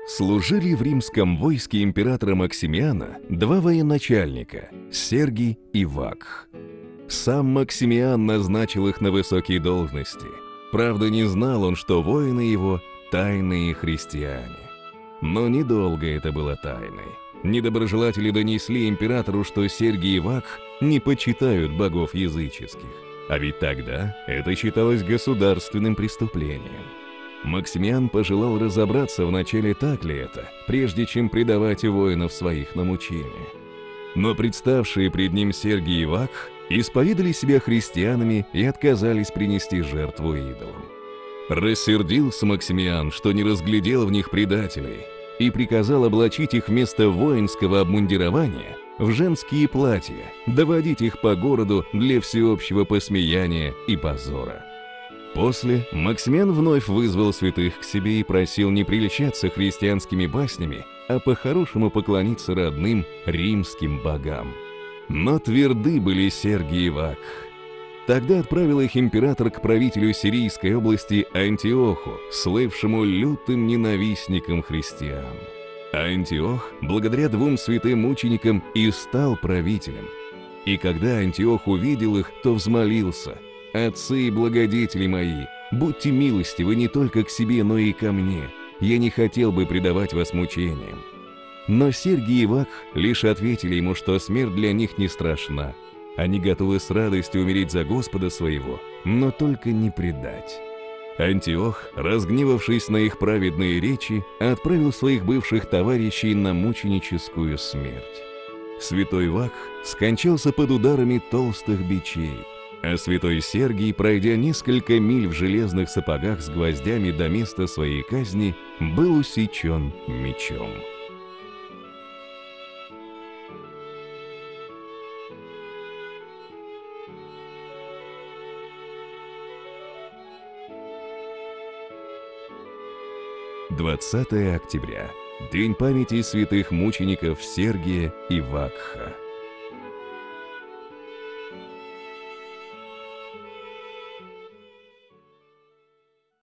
Служили в римском войске императора Максимиана два военачальника – Сергий и Вакх. Сам Максимиан назначил их на высокие должности. Правда, не знал он, что воины его – тайные христиане. Но недолго это было тайной. Недоброжелатели донесли императору, что Сергий и Вакх не почитают богов языческих. А ведь тогда это считалось государственным преступлением. Максимиан пожелал разобраться вначале, так ли это, прежде чем предавать воинов своих на мучение. Но представшие пред ним Сергий и Вакх исповедали себя христианами и отказались принести жертву идолам. Рассердился Максимиан, что не разглядел в них предателей, и приказал облачить их вместо воинского обмундирования в женские платья, доводить их по городу для всеобщего посмеяния и позора. После Максимиан вновь вызвал святых к себе и просил не прельщаться христианскими баснями, а по-хорошему поклониться родным римским богам. Но тверды были Сергий и Вакх. Тогда отправил их император к правителю Сирийской области Антиоху, слывшему лютым ненавистником христиан. Антиох, благодаря двум святым мученикам, и стал правителем. И когда Антиох увидел их, то взмолился: «Отцы и благодетели мои, будьте милостивы не только к себе, но и ко мне. Я не хотел бы предавать вас мучениям». Но Сергий и Вакх лишь ответили ему, что смерть для них не страшна. Они готовы с радостью умереть за Господа своего, но только не предать. Антиох, разгневавшись на их праведные речи, отправил своих бывших товарищей на мученическую смерть. Святой Вакх скончался под ударами толстых бичей, а святой Сергий, пройдя несколько миль в железных сапогах с гвоздями до места своей казни, был усечен мечом. «20 октября. День памяти святых мучеников Сергия и Вакха».